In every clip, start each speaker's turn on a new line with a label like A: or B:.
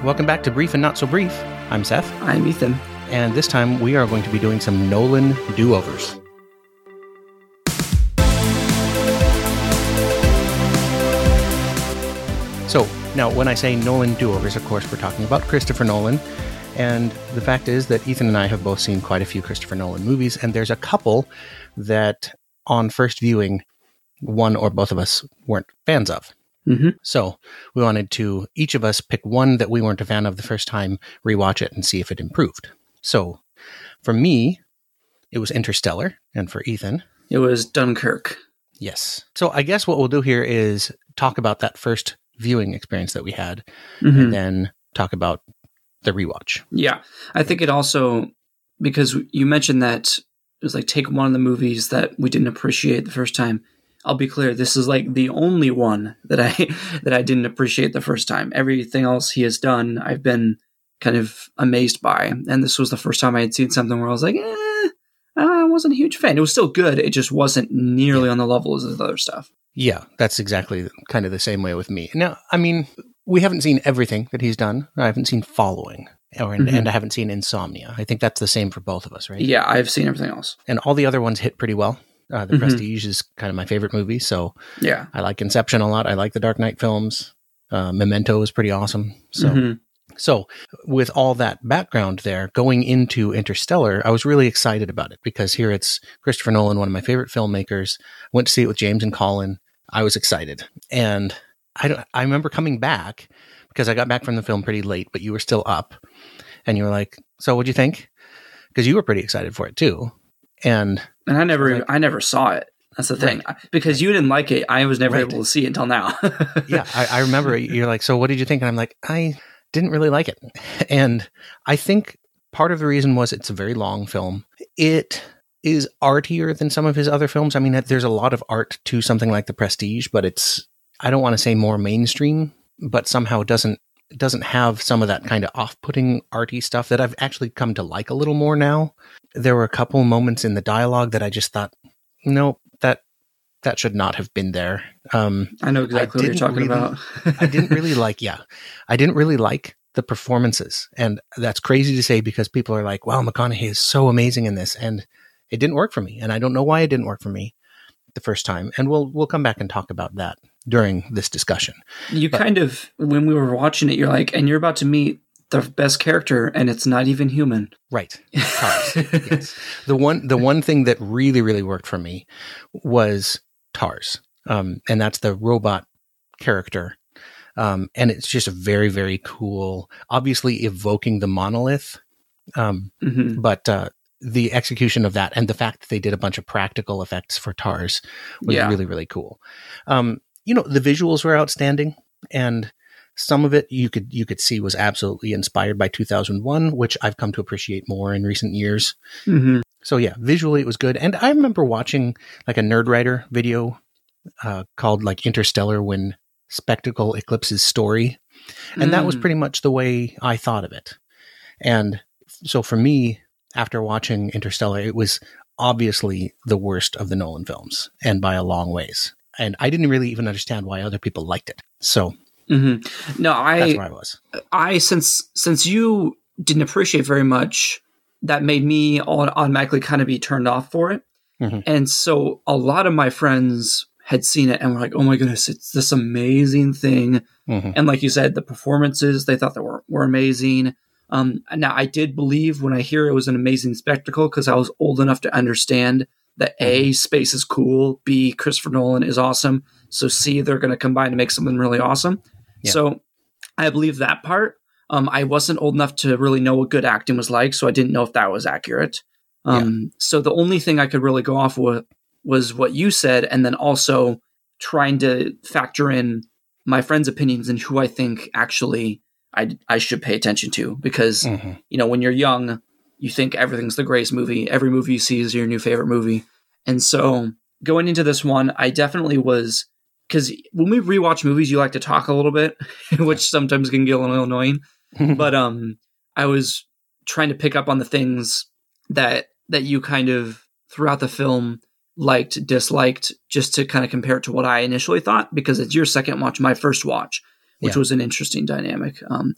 A: Welcome back to Brief and Not So Brief. I'm Seth.
B: I'm Ethan.
A: And this time we are going to be doing some Nolan do-overs. So, now when I say Nolan do-overs, of course, we're talking about Christopher Nolan. And the fact is that Ethan and I have both seen quite a few Christopher Nolan movies, and there's a couple that on first viewing, one or both of us weren't fans of.
B: Mm-hmm.
A: So we wanted to, each of us, pick one that we weren't a fan of the first time, rewatch it, and see if it improved. So for me, it was Interstellar, and for Ethan,
B: it was Dunkirk.
A: Yes. So I guess what we'll do here is talk about that first viewing experience that we had,
B: Mm-hmm.
A: and then talk about the rewatch.
B: Yeah. I think it also, because you mentioned that it was like take one of the movies that we didn't appreciate the first time. I'll be clear, this is like the only one that I didn't appreciate the first time. Everything else he has done, I've been kind of amazed by. And this was the first time I had seen something where I was like, I wasn't a huge fan. It was still good. It just wasn't nearly on the level as the other stuff.
A: Yeah, that's exactly kind of the same way with me. Now, I mean, we haven't seen everything that he's done. I haven't seen Following, and I haven't seen Insomnia. I think that's the same for both of us, right?
B: Yeah, I've seen everything else.
A: And all the other ones hit pretty well. The Prestige is kind of my favorite movie, so
B: yeah,
A: I like Inception a lot. I like the Dark Knight films. Memento is pretty awesome. So with all that background there, going into Interstellar, I was really excited about it because here it's Christopher Nolan, one of my favorite filmmakers. Went to see it with James and Colin. I was excited. And I remember coming back because I got back from the film pretty late, but you were still up. And you were like, so what'd you think? Because you were pretty excited for it too. And
B: I never saw it. That's the thing. Right. Because you didn't like it, I was never able to see it until now.
A: Yeah, I remember you're like, so what did you think? And I'm like, I didn't really like it. And I think part of the reason was it's a very long film. It is artier than some of his other films. I mean, there's a lot of art to something like The Prestige, but it's, I don't want to say more mainstream, but somehow it doesn't have some of that kind of off-putting arty stuff that I've actually come to like a little more now. There were a couple moments in the dialogue that I just thought, no, that should not have been there.
B: I know exactly what you're talking about.
A: I didn't really like the performances. And that's crazy to say because people are like, wow, McConaughey is so amazing in this. And it didn't work for me. And I don't know why it didn't work for me the first time. And we'll come back and talk about that during this discussion.
B: Kind of, when we were watching it, you're like, and you're about to meet the best character and it's not even human.
A: Right. Yes. The one thing that really, really worked for me was Tars. And that's the robot character. And it's just very, very cool, obviously evoking the monolith. But the execution of that and the fact that they did a bunch of practical effects for Tars was really, really cool. The visuals were outstanding, and some of it you could see was absolutely inspired by 2001, which I've come to appreciate more in recent years. So yeah, visually it was good. And I remember watching like a Nerdwriter video called like Interstellar When Spectacle Eclipses Story. And that was pretty much the way I thought of it. And so for me, after watching Interstellar, it was obviously the worst of the Nolan films, and by a long ways. And I didn't really even understand why other people liked it. So
B: no,
A: that's where I was.
B: Since you didn't appreciate very much, that made me automatically kind of be turned off for it. And so a lot of my friends had seen it and were like, oh my goodness, it's this amazing thing. And like you said, the performances, they thought that were amazing. Now, I did believe when I hear it was an amazing spectacle because I was old enough to understand that A, space is cool, B, Christopher Nolan is awesome, so C, they're going to combine to make something really awesome. Yeah. So I believe that part. I wasn't old enough to really know what good acting was like, so I didn't know if that was accurate. So the only thing I could really go off with was what you said, and then also trying to factor in my friends' opinions and who I think actually I should pay attention to, because, when you're young, you think everything's the greatest movie. Every movie you see is your new favorite movie. And so going into this one, I definitely was, because when we rewatch movies, you like to talk a little bit, which sometimes can get a little annoying. But I was trying to pick up on the things that you kind of throughout the film liked, disliked, just to kind of compare it to what I initially thought, because it's your second watch, my first watch. which was an interesting dynamic.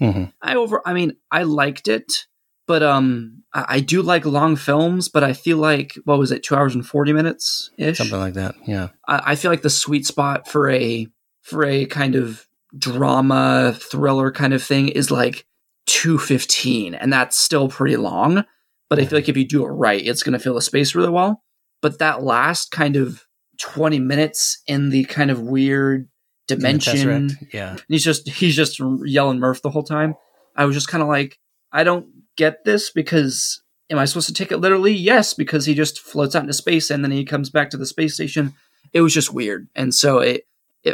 B: I liked it, but I do like long films, but I feel like, what was it, 2 hours and 40 minutes ish?
A: Something like that. Yeah.
B: I feel like the sweet spot for a kind of drama thriller kind of thing is like 2:15, and that's still pretty long. But I feel like if you do it right, it's going to fill the space really well. But that last kind of 20 minutes in the kind of weird dimension,
A: yeah,
B: he's just yelling Murph the whole time. I was just kind of like, I don't get this, because am I supposed to take it literally? Yes, because he just floats out into space and then he comes back to the space station. It was just weird, and so it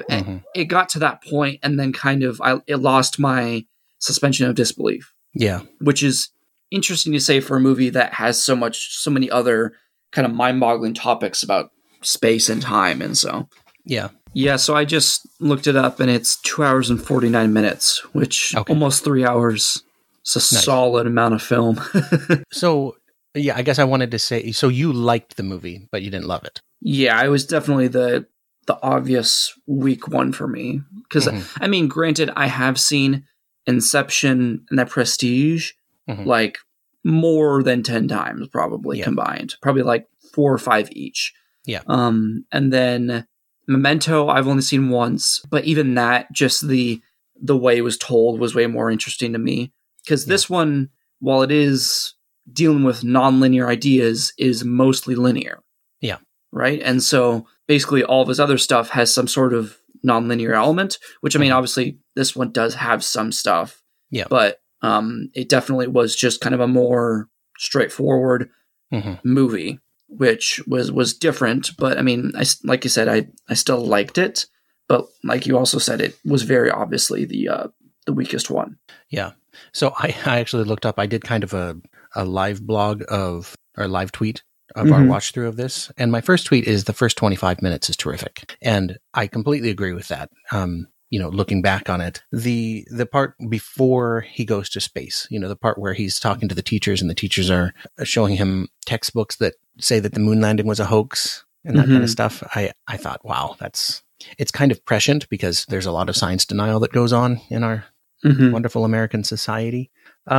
B: got to that point, and then kind of it lost my suspension of disbelief.
A: Yeah,
B: which is interesting to say for a movie that has so many other kind of mind-boggling topics about space and time. And so, yeah. So I just looked it up, and it's 2 hours and 49 minutes, which almost 3 hours. It's a solid amount of film.
A: So, yeah, I guess I wanted to say, so you liked the movie, but you didn't love it.
B: Yeah, it was definitely the obvious weak one for me. Because, I mean, granted, I have seen Inception and The Prestige like more than 10 times probably combined, probably like 4 or 5 each.
A: Yeah.
B: And then Memento I've only seen once, but even that, just the way it was told was way more interesting to me, because this one, while it is dealing with non-linear ideas, is mostly linear.
A: Yeah.
B: Right. And so basically all of his other stuff has some sort of non-linear element, which, I mean, obviously this one does have some stuff, but it definitely was just kind of a more straightforward movie, which was different. But I mean, like you said, I still liked it, but like you also said, it was very obviously the weakest one.
A: Yeah. So I actually looked up, I did kind of a live blog or live tweet of our watch through of this. And my first tweet is the first 25 minutes is terrific. And I completely agree with that. Looking back on it, the part before he goes to space, the part where he's talking to the teachers and the teachers are showing him textbooks that say that the moon landing was a hoax and that kind of stuff. I thought, wow, it's kind of prescient, because there's a lot of science denial that goes on in our wonderful American society.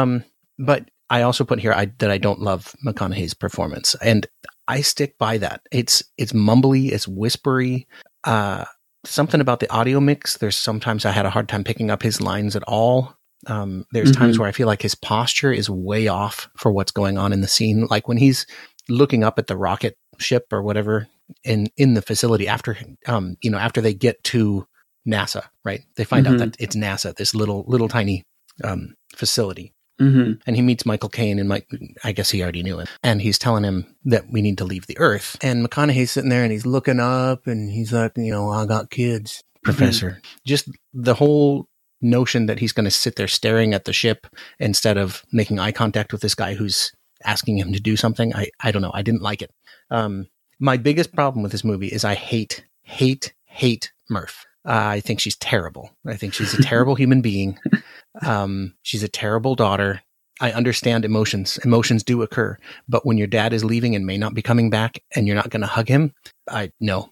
A: But I also put here that I don't love McConaughey's performance, and I stick by that. It's mumbly, it's whispery, something about the audio mix. There's sometimes I had a hard time picking up his lines at all. There's times where I feel like his posture is way off for what's going on in the scene. Like when he's looking up at the rocket ship or whatever in the facility after they get to NASA, right? They find out that it's NASA, this little tiny facility. And he meets Michael Caine, and I guess he already knew it. And he's telling him that we need to leave the Earth. And McConaughey's sitting there and he's looking up and he's like, I got kids, Professor. Just the whole notion that he's going to sit there staring at the ship instead of making eye contact with this guy who's asking him to do something. I don't know. I didn't like it. My biggest problem with this movie is I hate Murph. I think she's terrible. I think she's a terrible human being. She's a terrible daughter. I understand emotions. Emotions do occur. But when your dad is leaving and may not be coming back and you're not going to hug him, I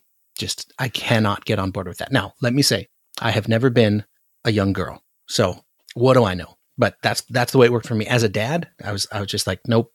A: cannot get on board with that. Now, let me say, I have never been a young girl. So what do I know? But that's the way it worked for me. As a dad, I was just like, nope.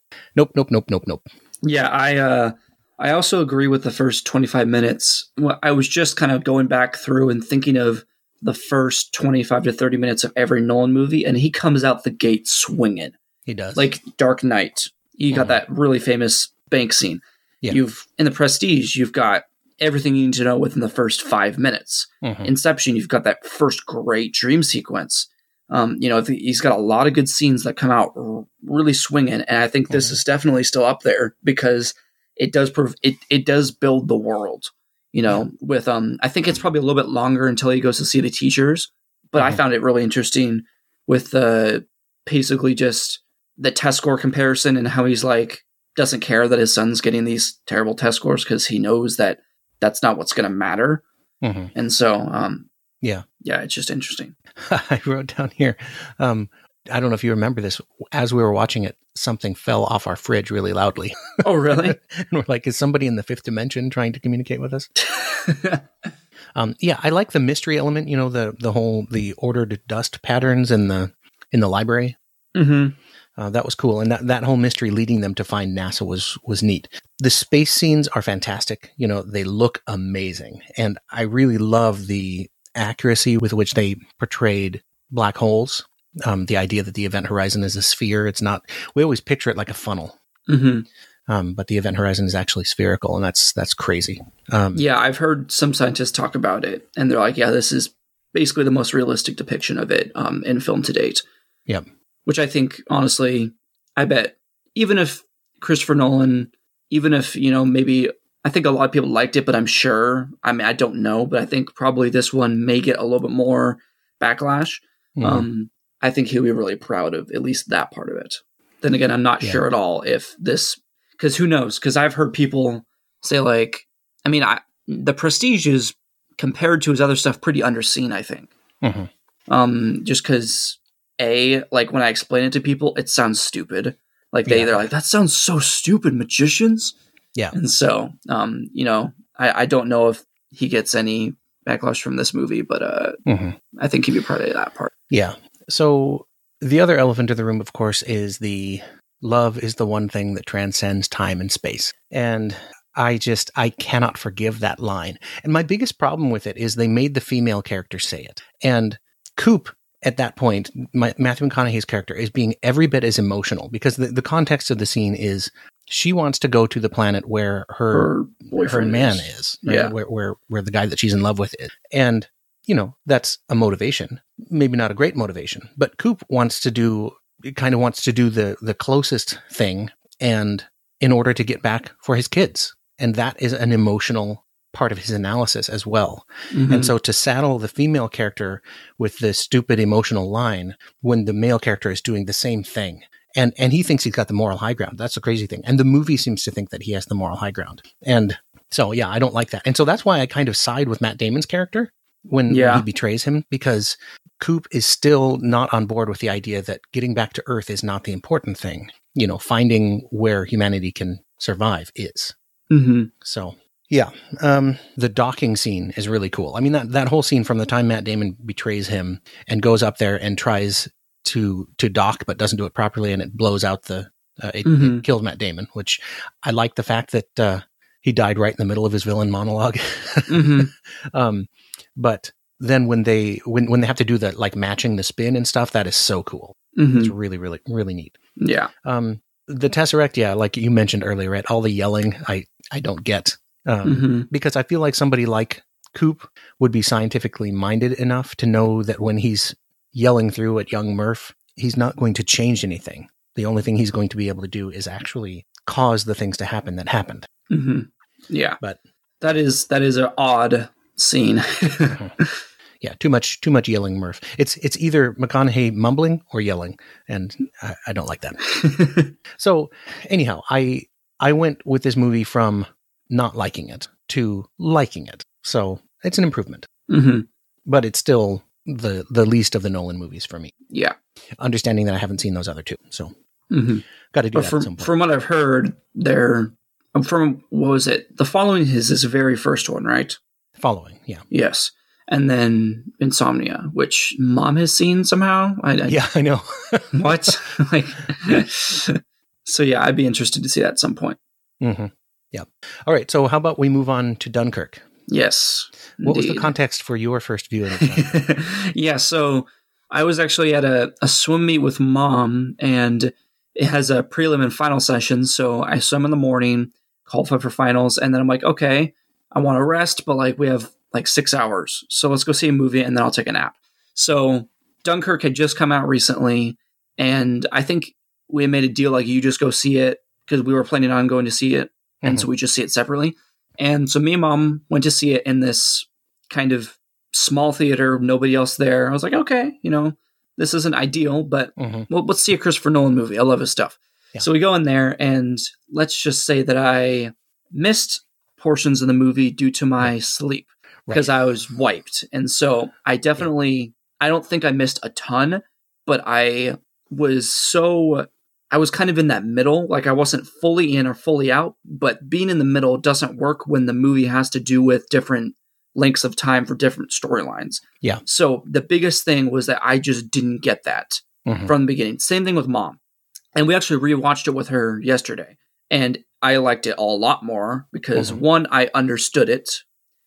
B: Yeah, I also agree with the first 25 minutes. I was just kind of going back through and thinking of the first 25 to 30 minutes of every Nolan movie, and he comes out the gate swinging.
A: He does.
B: Like Dark Knight. You got that really famous bank scene. Yeah. In The Prestige, you've got everything you need to know within the first 5 minutes. Inception, you've got that first great dream sequence. He's got a lot of good scenes that come out really swinging, and I think this is definitely still up there because it does it does build the world, with I think it's probably a little bit longer until he goes to see the teachers, but I found it really interesting with basically just the test score comparison and how he's like doesn't care that his son's getting these terrible test scores because he knows that that's not what's going to matter. And so it's just interesting.
A: I wrote down here, I don't know if you remember this, as we were watching it, something fell off our fridge really loudly.
B: Oh, really?
A: And we're like, is somebody in the fifth dimension trying to communicate with us? Yeah, I like the mystery element. You know, the ordered dust patterns in the library.
B: Mm-hmm.
A: That was cool, and that whole mystery leading them to find NASA was neat. The space scenes are fantastic. You know, they look amazing, and I really love the accuracy with which they portrayed black holes. The idea that the event horizon is a sphere. It's not. We always picture it like a funnel.
B: Mm-hmm.
A: But the event horizon is actually spherical, and that's crazy.
B: Yeah, I've heard some scientists talk about it, and they're like, yeah, this is basically the most realistic depiction of it in film to date.
A: Yep.
B: Which I think, honestly, I bet even if Christopher Nolan, even if, maybe, I think a lot of people liked it, but I'm sure, I mean, I don't know, but I think probably this one may get a little bit more backlash.
A: Mm-hmm.
B: I think he'll be really proud of at least that part of it. Then again, I'm not sure at all if this, because who knows? Because I've heard people say like, I mean, the Prestige is compared to his other stuff pretty underseen, I think.
A: Mm-hmm.
B: Just because like when I explain it to people, it sounds stupid. Like they're like, that sounds so stupid, magicians.
A: Yeah.
B: And so, I don't know if he gets any backlash from this movie, but I think he'd be proud of that part.
A: Yeah. So the other elephant in the room, of course, is the love is the one thing that transcends time and space. And I cannot forgive that line. And my biggest problem with it is they made the female character say it. And Coop, at that point, Matthew McConaughey's character is being every bit as emotional because the context of the scene is she wants to go to the planet where her man is, right?
B: Yeah.
A: Where the guy that she's in love with is. And, that's a motivation, maybe not a great motivation, but Coop wants to do the closest thing and in order to get back for his kids. And that is an emotional part of his analysis as well. Mm-hmm. And so to saddle the female character with this stupid emotional line when the male character is doing the same thing. And he thinks he's got the moral high ground. That's the crazy thing. And the movie seems to think that he has the moral high ground. And so, yeah, I don't like that. And so that's why I kind of side with Matt Damon's character when he betrays him, because Coop is still not on board with the idea that getting back to Earth is not the important thing. Finding where humanity can survive is.
B: Mm-hmm.
A: So, yeah. The docking scene is really cool. I mean, that whole scene from the time Matt Damon betrays him and goes up there and tries to dock, but doesn't do it properly, and it blows out it kills Matt Damon, which I like the fact that he died right in the middle of his villain monologue.
B: Mm-hmm.
A: But then when they have to do the like matching the spin and stuff, that is so cool.
B: Mm-hmm.
A: It's really, really, really neat.
B: Yeah.
A: The Tesseract, like you mentioned earlier, right? All the yelling, I don't get. Because I feel like somebody like Coop would be scientifically minded enough to know that when he's yelling through at young Murph, he's not going to change anything. The only thing he's going to be able to do is actually cause the things to happen that happened.
B: Mm-hmm. Yeah.
A: But
B: that is an odd scene.
A: Yeah, too much yelling, Murph. It's either McConaughey mumbling or yelling, and I don't like that. So anyhow, I went with this movie from not liking it to liking it. So it's an improvement.
B: Mm-hmm.
A: But it's still the least of the Nolan movies for me.
B: Yeah.
A: Understanding that I haven't seen those other two. So got to do that at some point.
B: From what I've heard, what was it? The Following is his very first one, right?
A: Following, yeah.
B: Yes. And then Insomnia, which Mom has seen somehow.
A: Yeah, I know.
B: What? So yeah, I'd be interested to see that at some point.
A: Mm-hmm. Yeah. All right. So how about we move on to Dunkirk?
B: Yes.
A: What was the context for your first viewing of that?
B: Yeah. So I was actually at a swim meet with Mom, and it has a prelim and final session. So I swim in the morning, qualify for finals, and then I'm like, okay, I want to rest, but like we have like 6 hours. So let's go see a movie and then I'll take a nap. So Dunkirk had just come out recently, and I think we made a deal like you just go see it because we were planning on going to see it. And so we just see it separately. And so me and Mom went to see it in this kind of small theater, nobody else there. I was like, okay, this isn't ideal, but well, let's see a Christopher Nolan movie. I love his stuff. Yeah. So we go in there, and let's just say that I missed portions of the movie due to my sleep because I was wiped. And so I don't think I missed a ton, but I was kind of in that middle. Like I wasn't fully in or fully out, but being in the middle doesn't work when the movie has to do with different lengths of time for different storylines.
A: Yeah.
B: So the biggest thing was that I just didn't get that from the beginning. Same thing with Mom. And we actually rewatched it with her yesterday. And I liked it a lot more because one, I understood it.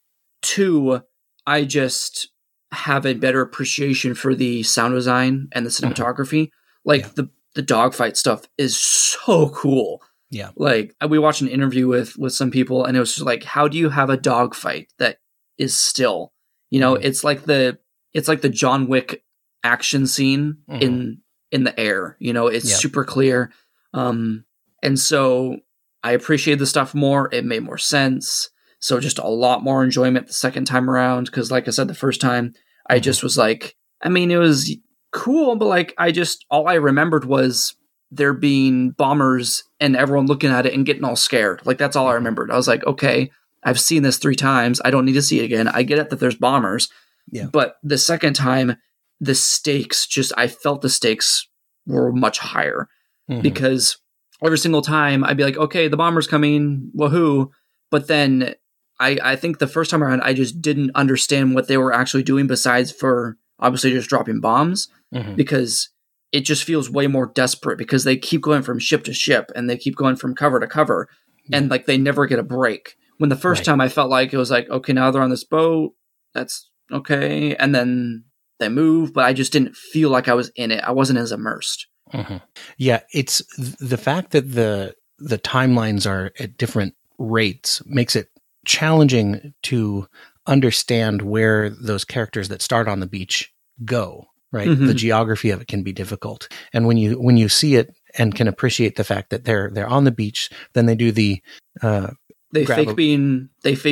B: Two, I just have a better appreciation for the sound design and the cinematography. Like the dogfight stuff is so cool.
A: Yeah.
B: Like we watched an interview with some people and it was just like, how do you have a dogfight that is still, you know, it's like the John Wick action scene in the air, you know, it's super clear. And so I appreciate the stuff more. It made more sense. So just a lot more enjoyment the second time around. Cause like I said, the first time I just was like, I mean, it was cool, but like, all I remembered was there being bombers and everyone looking at it and getting all scared. Like that's all I remembered. I was like, okay, I've seen this 3 times. I don't need to see it again. I get it that there's bombers, but the second time the stakes I felt the stakes were much higher because every single time I'd be like, okay, the bomber's coming. Woohoo. But then I think the first time around, I just didn't understand what they were actually doing besides for obviously just dropping bombs because it just feels way more desperate because they keep going from ship to ship and they keep going from cover to cover and like they never get a break. When the first time I felt like it was like, okay, now they're on this boat. That's okay. And then they move, but I just didn't feel like I was in it. I wasn't as immersed.
A: Yeah. It's the fact that the timelines are at different rates makes it challenging to understand where those characters that start on the beach go, right? The geography of it can be difficult. And when you see it and can appreciate the fact that they're on the beach, then they do the
B: they fake being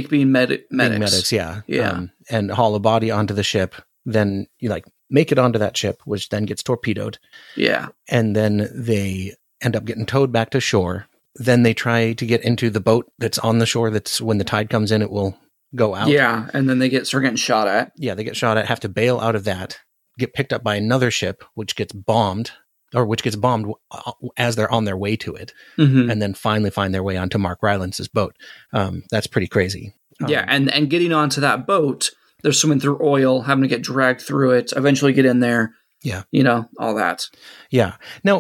B: medics.
A: Yeah. And haul a body onto the ship, then you like make it onto that ship, which then gets torpedoed.
B: Yeah.
A: And then they end up getting towed back to shore. Then they try to get into the boat that's on the shore. That's when the tide comes in, it will go out.
B: Yeah. And then they start getting shot at.
A: Yeah. They get shot at, have to bail out of that, get picked up by another ship, which gets bombed as they're on their way to it. And then finally find their way onto Mark Rylance's boat. That's pretty crazy.
B: And getting onto that boat, they're swimming through oil, having to get dragged through it, eventually get in there.
A: Yeah.
B: You know, all that.
A: Yeah. Now,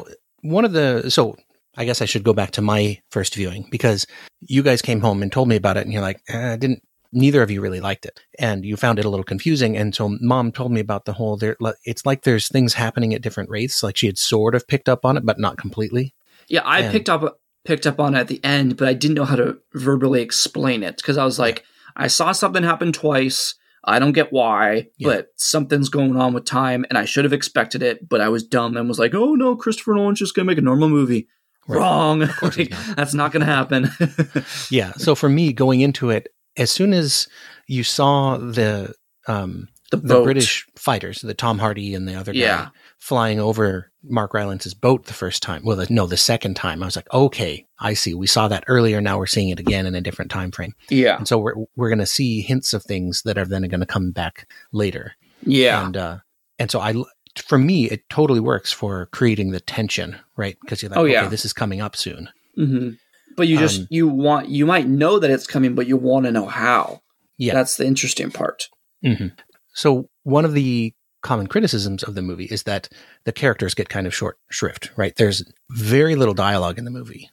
A: so I guess I should go back to my first viewing because you guys came home and told me about it and you're like, neither of you really liked it and you found it a little confusing. And so Mom told me about the whole, it's like there's things happening at different rates. Like she had sort of picked up on it, but not completely.
B: Yeah. I picked up on it at the end, but I didn't know how to verbally explain it because I was like, I saw something happen twice. I don't get why, but something's going on with time and I should have expected it, but I was dumb and was like, oh no, Christopher Nolan's just going to make a normal movie. Right. Wrong. Like, that's not going to happen.
A: Yeah. So for me going into it, as soon as you saw the British fighters, the Tom Hardy and the other guy flying over Mark Rylance's boat the first time, the second time, I was like, okay, I see. We saw that earlier. Now we're seeing it again in a different time frame.
B: Yeah.
A: And so we're going to see hints of things that are then going to come back later.
B: Yeah.
A: And so for me, it totally works for creating the tension, right? Because you're like, okay, this is coming up soon.
B: But you just, you might know that it's coming, but you want to know how. Yeah. That's the interesting part.
A: So one of the common criticisms of the movie is that the characters get kind of short shrift, right? There's very little dialogue in the movie,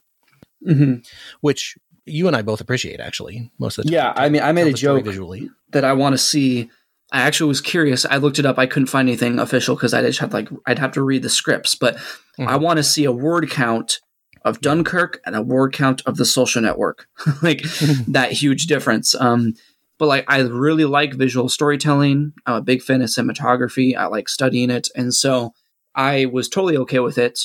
A: which you and I both appreciate actually most of the time.
B: Yeah. I mean, I made a joke visually that I want to see. I actually was curious. I looked it up. I couldn't find anything official because I just had I'd have to read the scripts, but I want to see a word count of Dunkirk and a word count of The Social Network, like that huge difference. But like, I really like visual storytelling. I'm a big fan of cinematography. I like studying it. And so I was totally okay with it.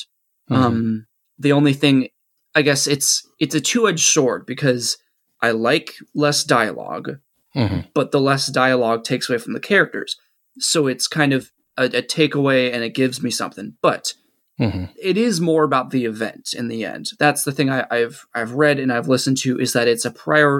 B: The only thing, I guess it's a two-edged sword because I like less dialogue, but the less dialogue takes away from the characters. So it's kind of a takeaway and it gives me something, but it is more about the event in the end. That's the thing I've read and I've listened to is that it's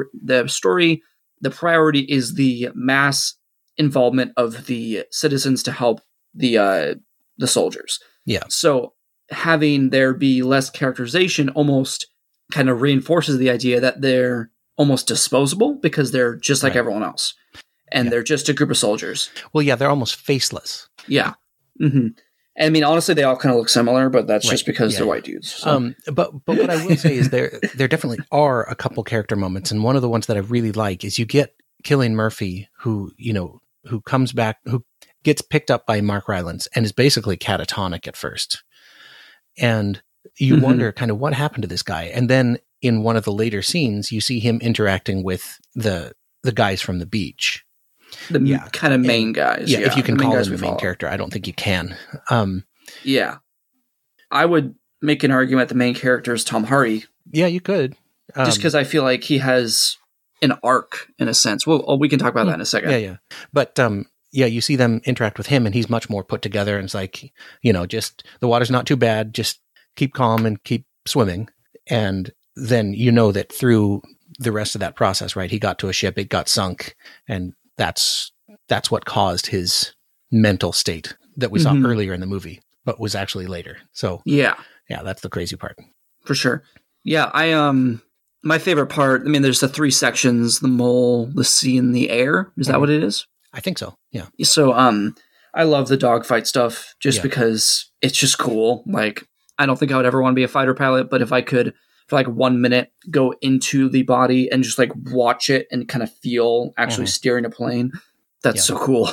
B: the priority is the mass involvement of the citizens to help the soldiers. Yeah. So having there be less characterization almost kind of reinforces the idea that they're almost disposable because they're just like everyone else. and they're just a group of soldiers.
A: Well, yeah, they're almost faceless.
B: Yeah. Mm-hmm. And I mean, honestly, they all kind of look similar, but that's just because they're white dudes. So.
A: But what I will say is there definitely are a couple character moments, and one of the ones that I really like is you get Cillian Murphy, who comes back, who gets picked up by Mark Rylance and is basically catatonic at first, and you wonder kind of what happened to this guy, and then in one of the later scenes, you see him interacting with the guys from the beach.
B: The kind of main guys.
A: Yeah, if you can call him the main character. I don't think you can.
B: Yeah. I would make an argument the main character is Tom Hardy.
A: Yeah, you could.
B: Just because I feel like he has an arc, in a sense. Well, we can talk about that in a second.
A: Yeah. But, you see them interact with him, and he's much more put together, and it's like, just the water's not too bad, just keep calm and keep swimming. And then that through the rest of that process, right, he got to a ship, it got sunk, and that's what caused his mental state that we saw earlier in the movie, but was actually later. So yeah, that's the crazy part.
B: For sure. Yeah. My favorite part, I mean, there's the 3 sections, the mole, the sea, and the air. Is that what it is?
A: I think so. Yeah.
B: So, I love the dogfight stuff just because it's just cool. Like, I don't think I would ever want to be a fighter pilot, but if I could, for like 1 minute, go into the body and just like watch it and kind of feel actually steering a plane. That's so cool.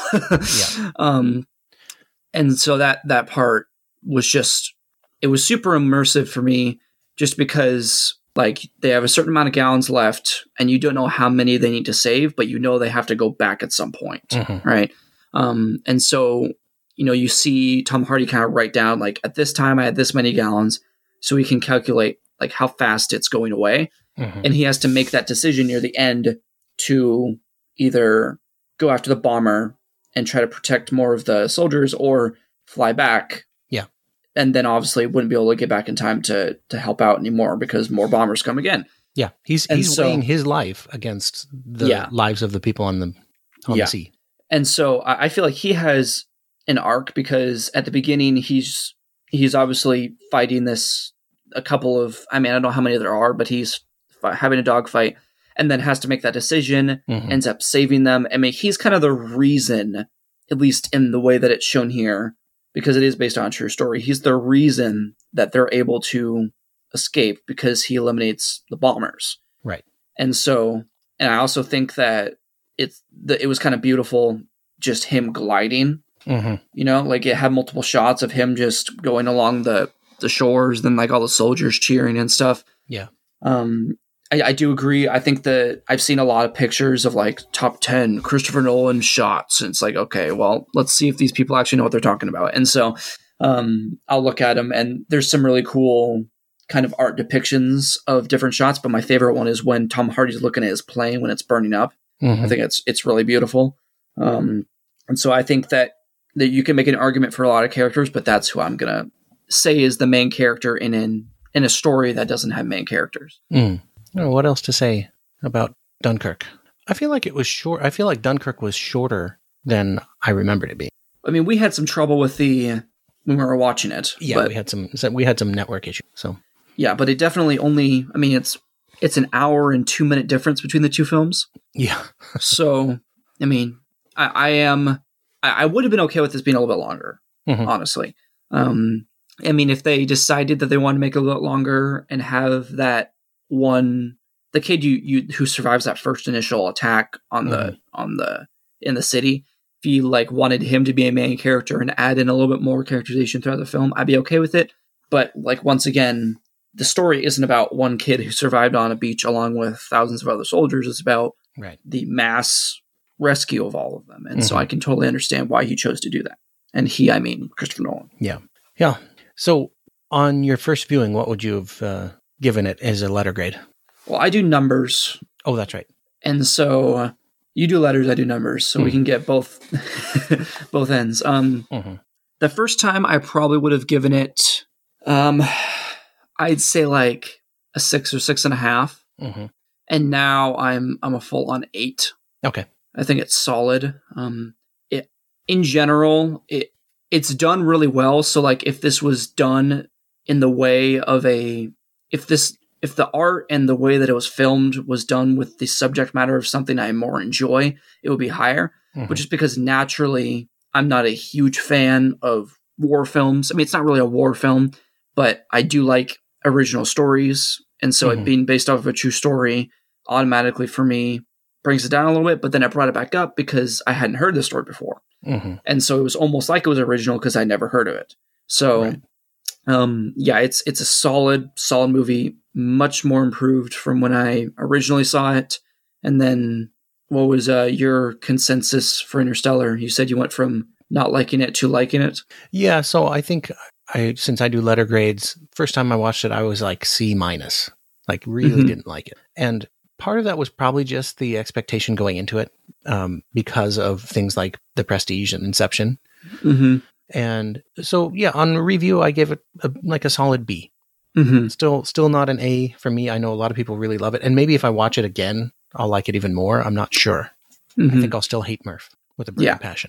B: And so that part was it was super immersive for me just because like they have a certain amount of gallons left and you don't know how many they need to save, but they have to go back at some point. Right. And so, you see Tom Hardy kind of write down like at this time I had this many gallons, so he can calculate like how fast it's going away. And he has to make that decision near the end to either go after the bomber and try to protect more of the soldiers or fly back. Yeah. And then obviously wouldn't be able to get back in time to help out anymore because more bombers come again.
A: Yeah. He's weighing his life against the lives of the people on the sea.
B: And so I feel like he has an arc because at the beginning he's obviously fighting a couple of, I don't know how many there are, but he's having a dogfight and then has to make that decision, ends up saving them. I mean, he's kind of the reason, at least in the way that it's shown here, because it is based on a true story. He's the reason that they're able to escape because he eliminates the bombers.
A: Right.
B: And so, and I also think that it was kind of beautiful, just him gliding, like it had multiple shots of him just going along the shores, then like all the soldiers cheering and stuff.
A: Yeah.
B: I do agree. I think that I've seen a lot of pictures of like top 10 Christopher Nolan shots. And it's like, okay, well, let's see if these people actually know what they're talking about. And so I'll look at them and there's some really cool kind of art depictions of different shots. But my favorite one is when Tom Hardy's looking at his plane when it's burning up. I think it's really beautiful. And so I think that you can make an argument for a lot of characters, but that's who I'm going to say is the main character in a story that doesn't have main characters.
A: What else to say about Dunkirk? I feel like it was short. I feel like Dunkirk was shorter than I remembered it being.
B: I mean, we had some trouble with when we were watching it.
A: Yeah, we had some network issues. So
B: yeah, but it definitely only. I mean, it's an hour and 2 minute difference between the two films.
A: Yeah.
B: So I mean, I would have been okay with this being a little bit longer, honestly. I mean, if they decided that they wanted to make it a little bit longer and have that the kid who survives that first initial attack in the city, if you like wanted him to be a main character and add in a little bit more characterization throughout the film, I'd be okay with it. But like once again, the story isn't about one kid who survived on a beach along with thousands of other soldiers. It's about the mass rescue of all of them. And so I can totally understand why he chose to do that. And I mean Christopher Nolan.
A: Yeah. Yeah. So on your first viewing, what would you have given it as a letter grade?
B: Well, I do numbers.
A: Oh, that's right.
B: And so you do letters, I do numbers. So we can get both both ends. The first time I probably would have given it, I'd say like a 6 or 6.5. And now I'm a full on 8. Okay. I think it's solid. In general, it's done really well. So like if this was done in the way of if if the art and the way that it was filmed was done with the subject matter of something I more enjoy, it would be higher. But just because naturally I'm not a huge fan of war films. I mean, it's not really a war film, but I do like original stories. And so it being based off of a true story automatically for me brings it down a little bit. But then I brought it back up because I hadn't heard the story before. And so it was almost like it was original because I never heard of it. So, yeah, it's a solid movie, much more improved from when I originally saw it. And then what was your consensus for Interstellar? You said you went from not liking it to liking it.
A: Yeah. So I think since I do letter grades, first time I watched it, I was like C-, like really didn't like it. And part of that was probably just the expectation going into it, because of things like The Prestige and Inception. And so, yeah, on review, I gave it a solid B. Still not an A for me. I know a lot of people really love it. And maybe if I watch it again, I'll like it even more. I'm not sure. I think I'll still hate Murph with a burning passion.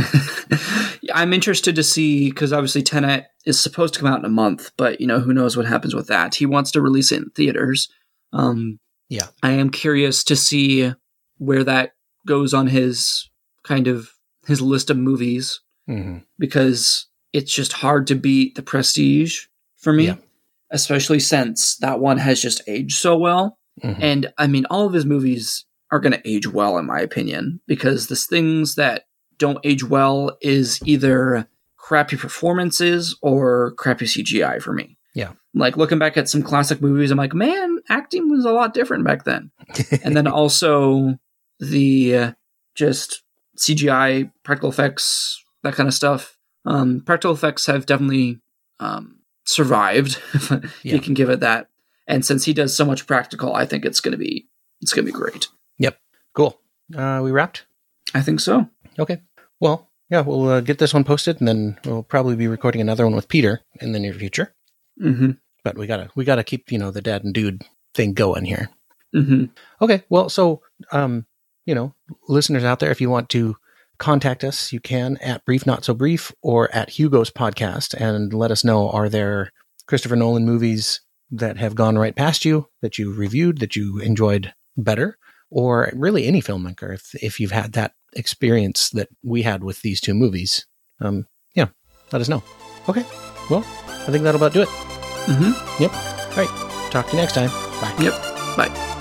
B: I'm interested to see, because obviously Tenet is supposed to come out in a month, but who knows what happens with that. He wants to release it in theaters.
A: Yeah.
B: I am curious to see where that goes on his list of movies, because it's just hard to beat The Prestige for me, especially since that one has just aged so well. And I mean, all of his movies are going to age well, in my opinion, because the things that don't age well is either crappy performances or crappy CGI for me.
A: Yeah.
B: Like looking back at some classic movies, I'm like, man, acting was a lot different back then. And then also the just CGI, practical effects, that kind of stuff. Practical effects have definitely survived, if you can give it that. And since he does so much practical, I think it's gonna be great.
A: Yep. Cool. We wrapped?
B: I think so.
A: Okay. Well, yeah, we'll get this one posted, and then we'll probably be recording another one with Peter in the near future. But we gotta keep the dad and dude thing going here. Okay. Well, so listeners out there, if you want to contact us, you can at Brief Not So Brief or at Hugo's Podcast, and let us know, are there Christopher Nolan movies that have gone right past you, that you reviewed, that you enjoyed better, or really any filmmaker, if you've had that experience that we had with these two movies, let us know. Okay. Well, I think that'll about do it. Yep. All right. Talk to you next time. Bye.
B: Yep. Bye.